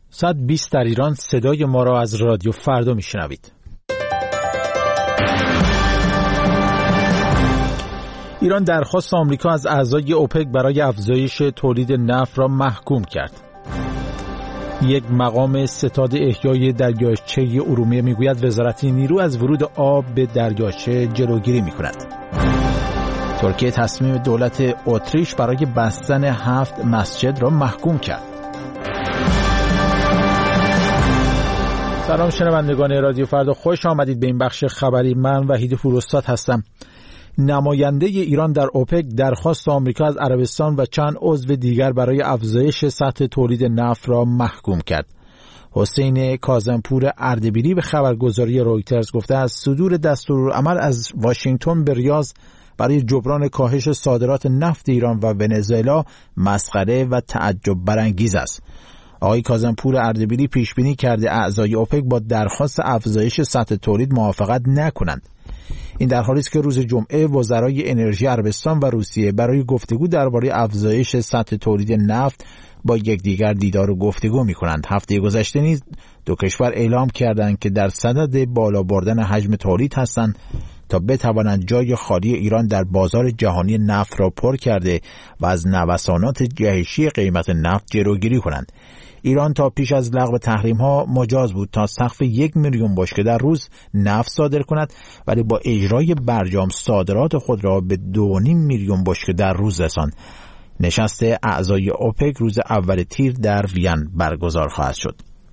ساعت 20 در ایران. صدای ما را از رادیو فردا میشنوید. ایران درخواست آمریکا از اعضای اوپک برای افزایش تولید نفت را محکوم کرد. یک مقام ستاد احیای دریاچه ارومیه میگوید وزارت نیرو از ورود آب به دریاچه جلوگیری میکند. ترکیه تصمیم دولت اتریش برای بستن 7 مسجد را محکوم کرد. سلام شنوندگان رادیو فردا، خوش آمدید به این بخش خبری. من وحید پوراستاد هستم. نماینده ایران در اوپک درخواست آمریکا از عربستان و چند عضو دیگر برای افزایش سطح تولید نفت را محکوم کرد. حسین کاظمپور اردبیلی به خبرگزاری رویترز گفته از صدور دستورالعمل از واشنگتن به ریاض برای جبران کاهش صادرات نفت ایران و ونزوئلا مسخره و تعجب برانگیز است. آقای کاظمپور اردبیلی پیش بینی کرده اعضای اوپک با درخواست افزایش سطح تولید موافقت نکنند. این در حالی است که روز جمعه وزرای انرژی عربستان و روسیه برای گفتگو درباره افزایش سطح تولید نفت با یکدیگر دیدار و گفتگو می‌کنند. هفته گذشته نیز دو کشور اعلام کردند که در صدد بالا بردن حجم تولید هستند تا بتوانند جای خالی ایران در بازار جهانی نفت را پر کرده و از نوسانات جهشی قیمت نفت جلوگیری کنند. ایران تا پیش از لغو تحریم‌ها مجاز بود تا سقف 1 میلیون بشکه در روز نفت صادر کند، ولی با اجرای برجام صادرات خود را به 2.5 میلیون بشکه در روز رساند. نشست اعضای اوپک روز اول تیر در وین برگزار خواهد شد.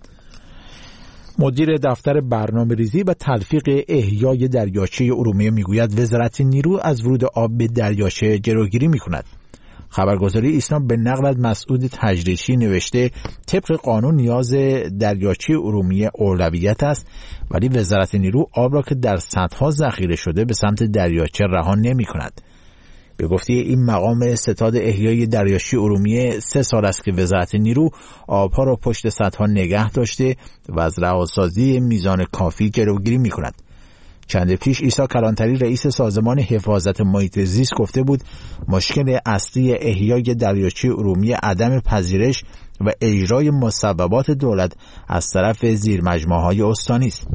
مدیر دفتر برنامه‌ریزی و تلفیق احیای دریاچه ارومیه میگوید وزارت نیرو از ورود آب به دریاچه جلوگیری می‌کند. خبرگزاری ایسنا به نقل از مسعود تجریشی نوشته طبق قانون نیاز دریاچه ارومیه اولویت است، ولی وزارت نیرو آب را که در سدها ذخیره شده به سمت دریاچه رها نمی‌کند. به گفته این مقام ستاد احیای دریاچه ارومیه 3 سال است که وزارت نیرو آبها را پشت سدها نگه داشته و از رهاسازی میزان کافی جلوگیری می‌کند. چند پیش عیسی کلانتری رئیس سازمان حفاظت محیط زیست گفته بود مشکل اصلی احیای دریاچه ارومیه عدم پذیرش و اجرای مصوبات دولت از طرف زیرمجموعه‌های استانی است.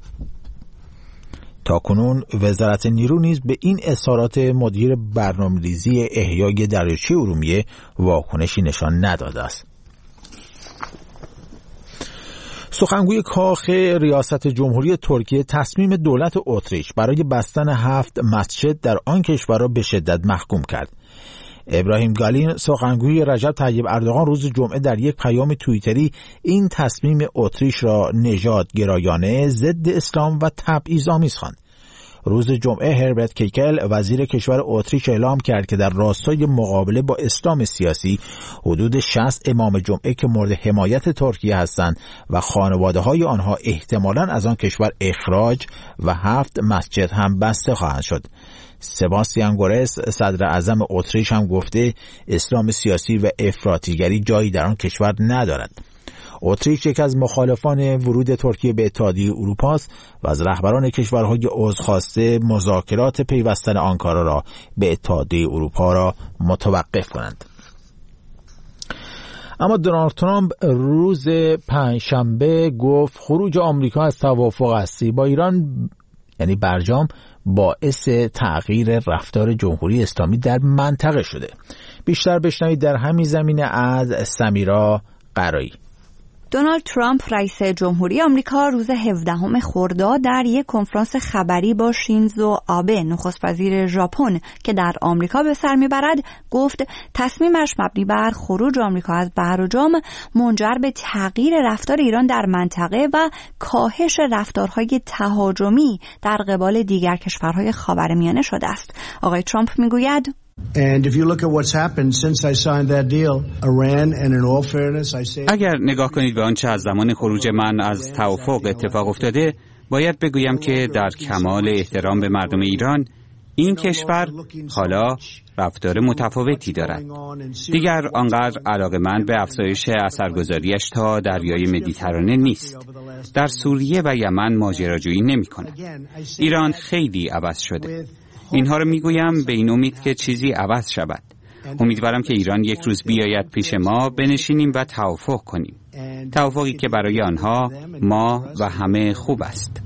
تاکنون وزارت نیرو نیز به این اظهارات مدیر برنامه‌ریزی احیای دریاچه ارومیه واکنشی نشان نداده است. سخنگوی کاخ ریاست جمهوری ترکیه تصمیم دولت اتریش برای بستن 7 مسجد در آن کشور را به شدت محکوم کرد. ابراهیم گالین سخنگوی رجب طیب اردوغان روز جمعه در یک پیام توییتری این تصمیم اتریش را نژادگرایانه، ضد اسلام و تبعیض‌آمیز خواند. روز جمعه هربرت کیکل وزیر کشور اتریش اعلام کرد که در راستای مقابله با اسلام سیاسی حدود 60 امام جمعه که مورد حمایت ترکیه هستند و خانواده‌های آنها احتمالاً از آن کشور اخراج و 7 مسجد هم بسته خواهند شد. سباستیان گورس صدر اعظم اتریش هم گفته اسلام سیاسی و افراطیگری جایی در آن کشور ندارد. اتریش یک از مخالفان ورود ترکیه به اتحادیه اروپا است و از رهبران کشورهای عضو خواسته مذاکرات پیوستن آنکارا را به اتحادیه اروپا را متوقف کنند. اما دونالد ترامپ روز پنجشنبه گفت خروج آمریکا از توافق هستی با ایران یعنی برجام باعث تغییر رفتار جمهوری اسلامی در منطقه شده. بیشتر بشنوید در همین زمینه از سمیرا قرایی. دونالد ترامپ رئیس جمهوری آمریکا روز 17 خرداد در یک کنفرانس خبری با شینزو آبه نخست وزیر ژاپن که در آمریکا به سر میبرد گفت تصمیمش مبنی بر خروج آمریکا از برجام منجر به تغییر رفتار ایران در منطقه و کاهش رفتارهای تهاجمی در قبال دیگر کشورهای خاورمیانه شده است. آقای ترامپ میگوید اگر نگاه کنید به آنچه از زمان خروج من از توافق اتفاق افتاده، باید بگویم که در کمال احترام به مردم ایران این کشور حالا رفتار متفاوتی دارد. دیگر آنقدر علاقه‌مند به افزایش اثرگذاریش تا دریای مدیترانه نیست. در سوریه و یمن ماجراجویی نمی‌کند. ایران خیلی عوض شده. اینها رو میگویم به این امید که چیزی عوض شود. امیدوارم که ایران یک روز بیاید پیش ما، بنشینیم و توافق کنیم. توافقی که برای آنها، ما و همه خوب است.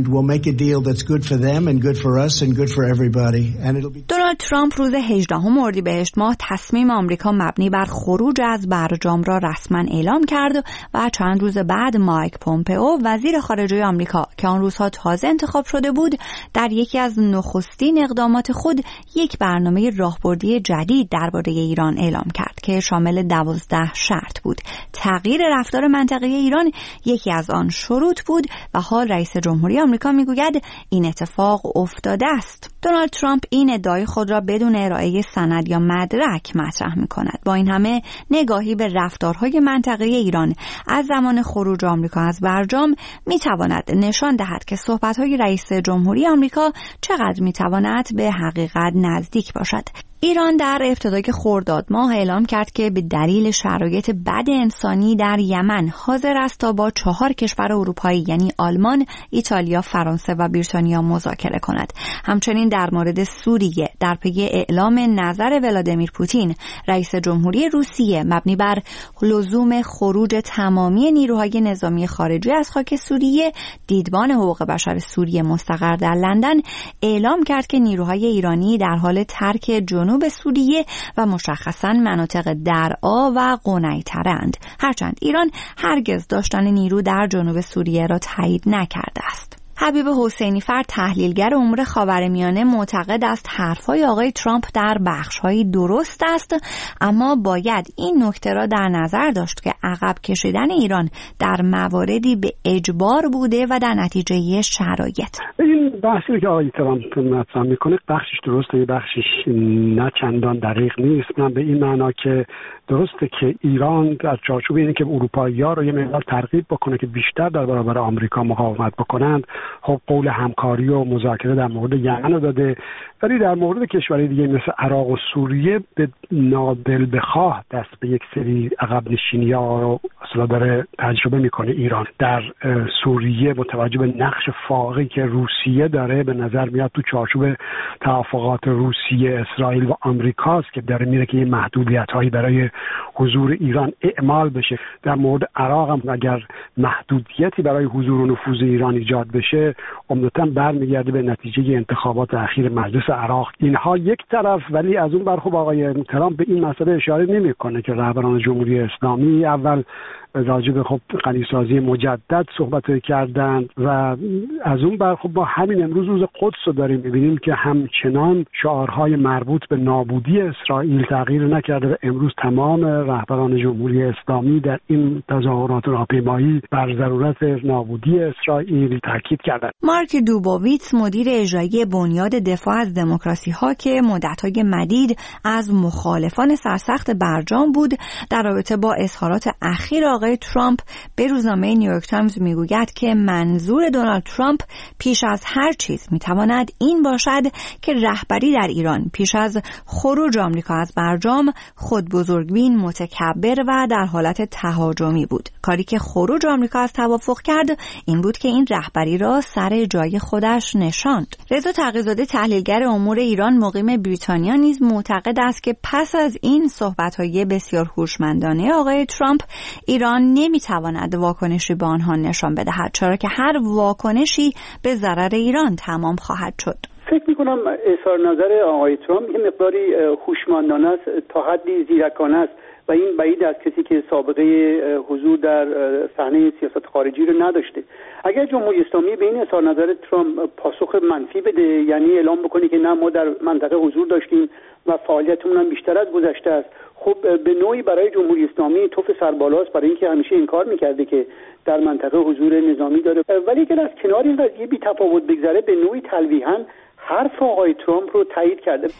دونالد ترامپ روز 18 اردیبهشت ماه تصمیم آمریکا مبنی بر خروج از برجام را رسما اعلام کرد و چند روز بعد مایک پومپئو وزیر خارجه آمریکا که آن روزها تازه انتخاب شده بود، در یکی از نخستین اقدامات خود یک برنامه راهبردی جدید درباره ایران اعلام کرد که شامل 12 شرط بود. تغییر رفتار منطقه‌ای ایران یکی از آن شروط بود و حال رئیس جمهوری آمریکا میگوید این اتفاق افتاده است. دونالد ترامپ این ادعای خود را بدون ارائه سند یا مدرک مطرح می‌کند. با این همه نگاهی به رفتارهای منطقه‌ای ایران از زمان خروج آمریکا از برجام می‌تواند نشان دهد که صحبت‌های رئیس جمهوری آمریکا چقدر می‌تواند به حقیقت نزدیک باشد. ایران در ابتدای خرداد ماه اعلام کرد که به دلیل شرایط بد انسانی در یمن حاضر است تا با 4 کشور اروپایی یعنی آلمان، ایتالیا، فرانسه و بریتانیا مذاکره کند. همچنین در مورد سوریه در پی اعلام نظر ولادیمیر پوتین رئیس جمهوری روسیه مبنی بر لزوم خروج تمامی نیروهای نظامی خارجی از خاک سوریه، دیدبان حقوق بشر سوریه مستقر در لندن اعلام کرد که نیروهای ایرانی در حال ترک جنوب سوریه و مشخصاً مناطق درعا و قنیطره‌اند، هرچند ایران هرگز داشتن نیرو در جنوب سوریه را تایید نکرده است. حبیب حسینی فر تحلیلگر امور خاورمیانه معتقد است حرفهای آقای ترامپ در بخش‌هایی درست است، اما باید این نکته را در نظر داشت که عقب کشیدن ایران در مواردی به اجبار بوده و در نتیجه شرایط. این بحثی که آقای ترامپ مطرح میکنه بخشش درسته، بخشش نه چندان دقیق نیست. من به این معنا که درسته که ایران در چارچوب اینه که اروپایی‌ها رو یه مقدار ترغیب بکنه که بیشتر در برابر آمریکا مقاومت بکنند، خب قول همکاری و مذاکره در مورد یمن رو داده، ولی در مورد کشورهای دیگه مثل عراق و سوریه به نادل بخواه دست به یک سری عقب نشینی‌ها رو اصلا داره تجربه میکنه. ایران در سوریه متوجه به نقش فائقی که روسیه داره به نظر میاد تو چارچوب توافقات روسیه، اسرائیل و آمریکاست که داره میره که یه محدودیت‌هایی برای حضور ایران اعمال بشه. در مورد عراق هم اگر محدودیتی برای حضور و نفوذ ایران ایجاد بشه عمدتاً برمیگرده به نتیجه انتخابات اخیر مجلس عراق. اینها یک طرف، ولی از اون برخوب آقای ترامپ به این مسئله اشاره نمیکنه که رهبران جمهوری اسلامی اول راجع به غنیسازی مجدد صحبت کردند و از اون برخوب با همین امروز روز قدس رو داریم می‌بینیم که همچنان شعارهای مربوط به نابودی اسرائیل تغییر نکرده و امروز تمام رهبران جمهوری اسلامی در این تظاهرات راهپیمایی بر ضرورت نابودی اسرائیل تاکید کردند. مارک دوبوویتس مدیر اجرایی بنیاد دفاع از دموکراسی‌ها که مدت‌های مدید از مخالفان سرسخت برجام بود، در رابطه با اظهارات اخیر آقای ترامپ به روزنامه نیویورک تایمز میگوید که منظور دونالد ترامپ پیش از هر چیز میتواند این باشد که رهبری در ایران پیش از خروج آمریکا از برجام خودبزرگبین، متکبر و در حالت تهاجمی بود. کاری که خروج آمریکا از توافق کرد این بود که این رهبری را سر جای خودش نشاند. رضا تقی‌زاده تحلیلگر امور ایران مقیم بریتانیا نیز معتقد است که پس از این صحبت‌های بسیار هوشمندانه آقای ترامپ ایران نمیتواند واکنشی به آنها نشان بدهد، چرا که هر واکنشی به ضرر ایران تمام خواهد شد. فکر میکنم اظهار نظر آقای ترامپ یه مقداری هوشمندانه است، تا حدی زیرکانه است و این بعید از کسی که سابقه حضور در صحنه سیاست خارجی رو نداشته. اگر جمهوری اسلامی به این اظهار نظر ترامپ پاسخ منفی بده، یعنی اعلام بکنه که نه ما در منطقه حضور داشتیم و فعالیتمون هم بیشتر از گذشته است، خب به نوعی برای جمهوری اسلامی توف سربالاست، برای اینکه همیشه انکار میکرده که در منطقه حضور نظامی داره. ولی اگر از کنار این قضیه بی تفاوت بگذره به نوعی تلویحاً حرف آقای ترامپ رو تایید کرده.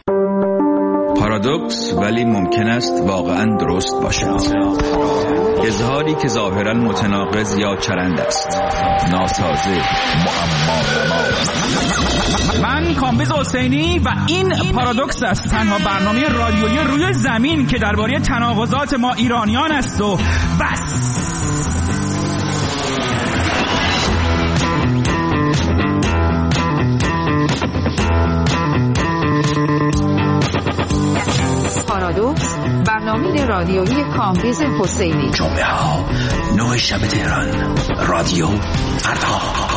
پارادوکس ولی ممکن است واقعاً درست باشد. اظهاری که ظاهراً متناقض یا چرند است، ناسازه، معما. من کامبیز حسینی و این پارادوکس است، تنها برنامه رادیویی روی زمین که درباره تناقضات ما ایرانیان است و بس. پارادوکس، برنامه رادیویی کامبیز حسینی. جمعه ها 9 شب تهران. رادیو فردا.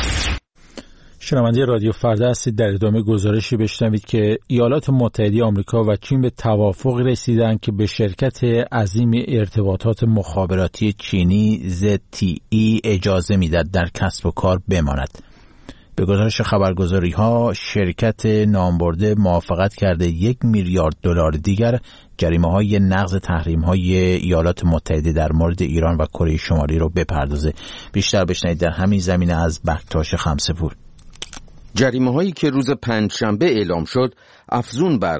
شنونده رادیو فردا هستید. در ادامه گزارشی بشنوید که ایالات متحده آمریکا و چین به توافق رسیدند که به شرکت عظیم ارتباطات مخابراتی چینی ZTE اجازه میدهد در کسب و کار بماند. به گزارش خبرگزاری‌ها شرکت نامبرده موافقت کرده 1 میلیارد دلار دیگر جریمه‌های نقض تحریم‌های ایالات متحده در مورد ایران و کره شمالی رو بپردازه. بیشتر بشنوید در همین زمینه از بکتاش خمسه‌پور. جریمه‌هایی که روز پنجشنبه اعلام شد افزون بر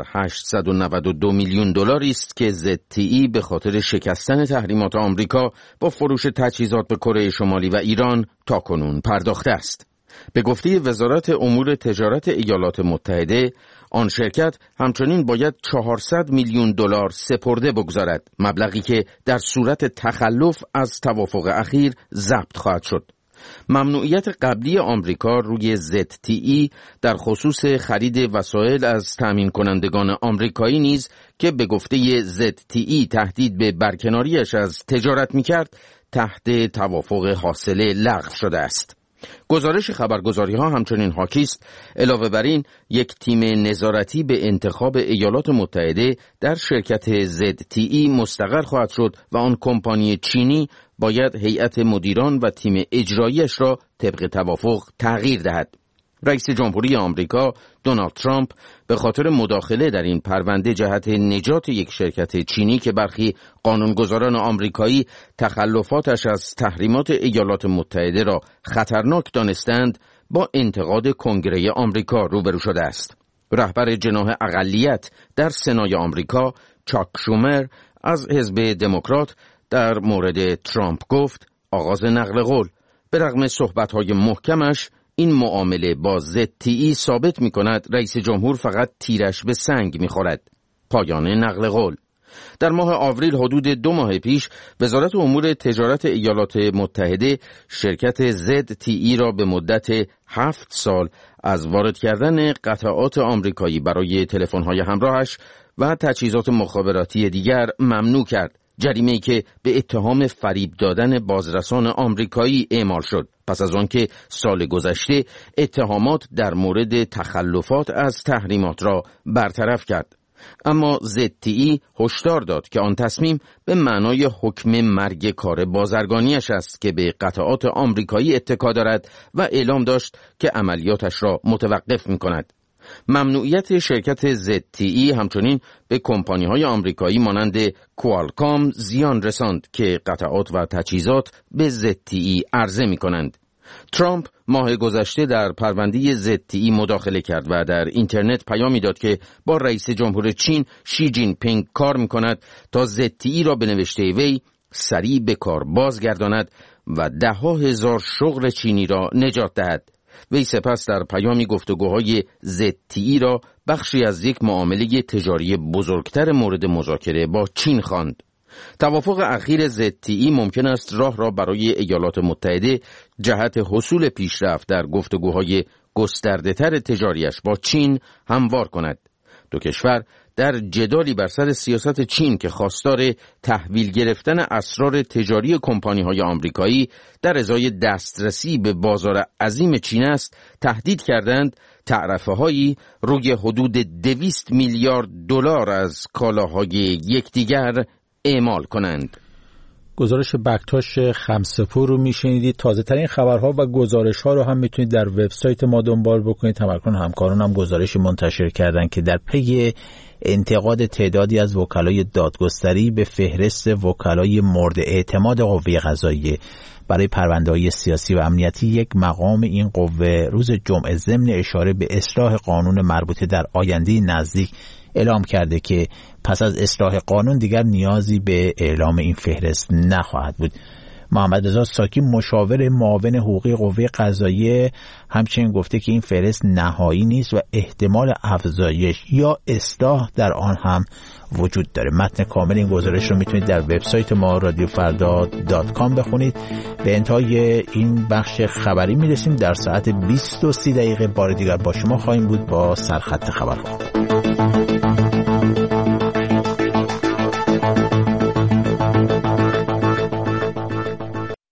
892 میلیون دلاری است که ZTE به خاطر شکستن تحریمات آمریکا با فروش تجهیزات به کره شمالی و ایران تاکنون پرداخته است. به گفته وزارت امور تجارت ایالات متحده، آن شرکت همچنین باید 400 میلیون دلار سپرده بگذارد، مبلغی که در صورت تخلف از توافق اخیر ضبط خواهد شد. ممنوعیت قبلی آمریکا روی ZTE در خصوص خرید وسایل از تأمین کنندگان آمریکایی نیز که به گفته ZTE تهدید به برکناریش از تجارت می‌کرد، تحت توافق حاصله لغو شده است. گزارش خبرگزاری‌ها همچنین حاکی است علاوه بر این یک تیم نظارتی به انتخاب ایالات متحده در شرکت ZTE مستقر خواهد شد و آن کمپانی چینی باید هیئت مدیران و تیم اجراییش را طبق توافق تغییر دهد. رئیس جمهوری آمریکا دونالد ترامپ به خاطر مداخله در این پرونده جهت نجات یک شرکت چینی که برخی قانونگذاران آمریکایی تخلفاتش از تحریمات ایالات متحده را خطرناک دانستند، با انتقاد کنگره آمریکا روبرو شده است. رهبر جناح اقلیت در سنای آمریکا چاک شومر از حزب دموکرات در مورد ترامپ گفت: آغاز نقل قول. به رغم صحبت‌های محکمش، این معامله با ZTE ثابت می‌کند رئیس جمهور فقط تیرش به سنگ می‌خورد. پایان نقل قول. در ماه آوریل حدود 2 ماه پیش وزارت امور تجارت ایالات متحده شرکت ZTE را به مدت 7 سال از وارد کردن قطعات آمریکایی برای تلفن‌های همراهش و تجهیزات مخابراتی دیگر ممنوع کرد. جریمه‌ای که به اتهام فریب دادن بازرسان آمریکایی اعمال شد پس از آنکه سال گذشته اتهامات در مورد تخلفات از تحریمات را برطرف کرد. اما ZTE هشدار داد که آن تصمیم به معنای حکم مرگ کار بازرگانیش است که به قطعات آمریکایی اتکا دارد و اعلام داشت که عملیاتش را متوقف می‌کند. ممنوعیت شرکت ZTE همچنین به کمپانی‌های آمریکایی مانند کوالکام زیان رساند که قطعات و تجهیزات به ZTE عرضه می‌کنند. ترامپ ماه گذشته در پرونده ZTE مداخله کرد و در اینترنت پیامی داد که با رئیس جمهور چین شی جین پینگ کار می‌کند تا ZTE را به نوشته وی سریع به کار بازگرداند و 10,000 شغل چینی را نجات دهد. وی سپس در پیامی گفتگوهای ZTE را بخشی از یک معامله تجاری بزرگتر مورد مذاکره با چین خواند. توافق اخیر ZTE ممکن است راه را برای ایالات متحده جهت حصول پیشرفت در گفتگوهای گسترده‌تر تجاریش با چین هموار کند. دو کشور در جدالی بر سر سیاست چین که خواستار تحویل گرفتن اسرار تجاری کمپانی‌های آمریکایی در ازای دسترسی به بازار عظیم چین است، تهدید کردند تعرفه‌هایی روی حدود 200 میلیارد دلار از کالاهای یکدیگر اعمال کنند. گزارش بکتاش خمسه‌پور رو میشنیدید. تازه ترین خبرها و گزارش ها رو هم میتونید در وبسایت ما دنبال بکنید. تمرکن همکاران هم گزارش منتشر کردن که در پی انتقاد تعدادی از وکلای دادگستری به فهرست وکلای مورد اعتماد قوه قضاییه برای پرونده‌های سیاسی و امنیتی، یک مقام این قوه روز جمعه ضمن اشاره به اصلاح قانون مربوطه در آینده نزدیک اعلام کرده که پس از اصلاح قانون دیگر نیازی به اعلام این فهرست نخواهد بود. محمد رضا ساکی مشاور معاون حقوقی قوه قضاییه همچنین گفته که این فهرست نهایی نیست و احتمال افزایش یا اصلاح در آن هم وجود داره. متن کامل این گزارش رو میتونید در وبسایت ما radiofrda.com بخونید. به انتهای این بخش خبری میرسیم. در ساعت 20:30 بار دیگر با شما خواهیم بود با سرخط خبرها.